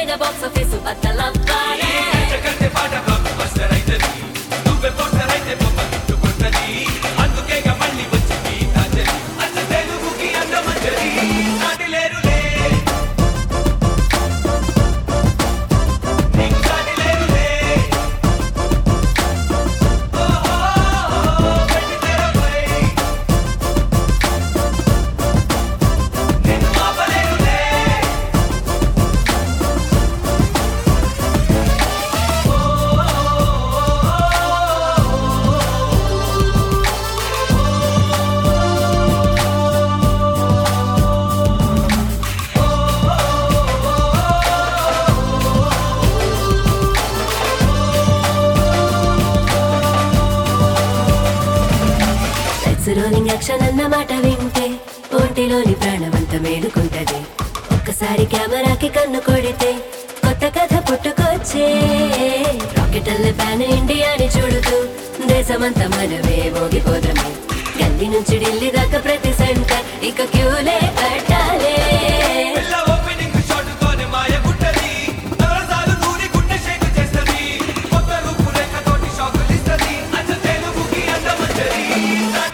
పైన box office బద్దలవ్వాలి. జగత్తే పాట block buster అయితది, నువ్వే పోస్టర్ అయితే బొమ్మ గిట్టుకుంటది. అందుకేగా మళ్ళీ వచ్చింది తాజరి, అచ్చ తెలుగుకి అందమంజరి. నాటి లేరులే నీకు సాటి లేరులే. వెండి తెరపై నిన్ను ఆపలేనులే. రోలింగ్ యాక్షన్ అన్న మాట వింటే ఒంటిలోని ప్రాణమంతా మేలుకుంటది. ఒక్కసారి కెమెరాకి కన్ను కొడితే కొత్త కథ పుట్టుకొచ్చే. రాకెటల్ల ప్యాన్ ఇండియాని చూడుతూ దేశమంతా మనమే మోగిపోదమే. గల్లీ నుంచి ఢిల్లీ దాకా ప్రతి సెంటర్ ఇక క్యూలే కట్టాలే. పిల్ల ఓపెనింగ్ షాట్ తోనే మాయ గుట్టది, నవరసాలు నూరి గుండె షేక్ చేస్తది. కొత్త రూపురేఖతోటి షాకులిస్తది, అచ్చ తెలుగుకి అందమంజరి.